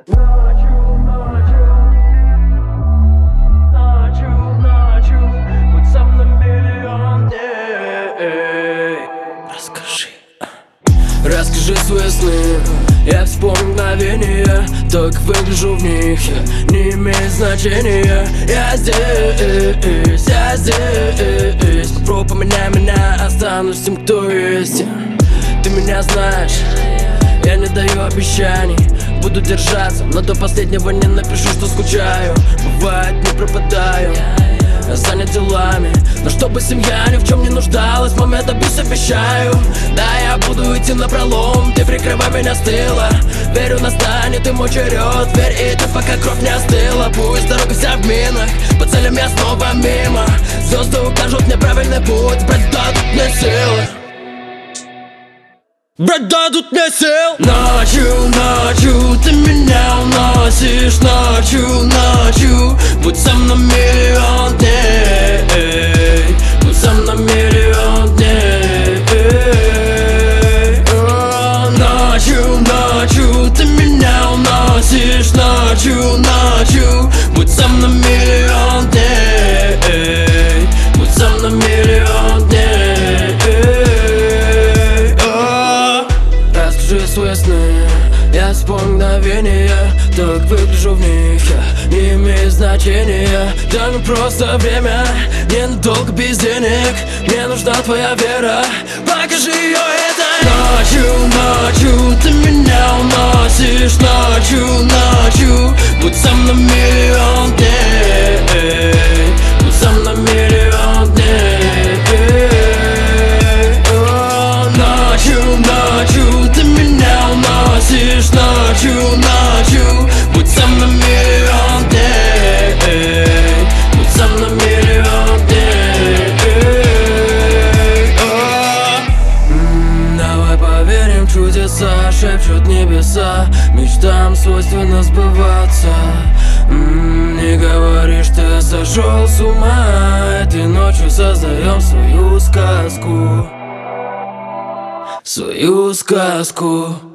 Ночью, будь со мной миллион дней. Расскажи свои сны, я вспомню мгновения, только выгляжу в них, не имеет значения. Я здесь, попробуй поменяй меня, останусь тем, кто есть. Ты меня знаешь, я не даю обещаний, буду держаться, но до последнего не напишу, что скучаю. Бывает, не пропадаю, занят делами, но чтобы семья ни в чем не нуждалась, маме добьюсь, обещаю. Да, я буду идти напролом, ты прикрывай меня с тыла. Верю, настанет и мой черед, верь, и ты, пока кровь не остыла. Пусть дорога вся в минах, по целям я снова мимо. Звезды укажут мне правильный путь, брать дадут мне силы. Брать дадут мне сил. Ночью, ты меня уносишь. Ночью, будь со мной миллион дней. Будь со мной миллион дней. Ночью, ты меня уносишь. Ночью, будь со мной миллион дней. Будь со мной миллион дней. Свои сны, я вспомню мгновения, только выгляжу в них, не имеет значения. Да ну просто время, мне надолго без денег, мне нужна твоя вера, покажи ее этой. Ночью, ты меня уносишь. Ночью, будь со мной миллион дней. Будь со мной миллион дней. Ночью, ты меня уносишь. Ночью, будь со мной миллион дней. Будь со мной миллион дней. Давай поверим в чудеса, шепчут небеса, мечтам свойственно сбываться. Не говори, что я сошел с ума, этой ночью создаем свою сказку. Свою сказку.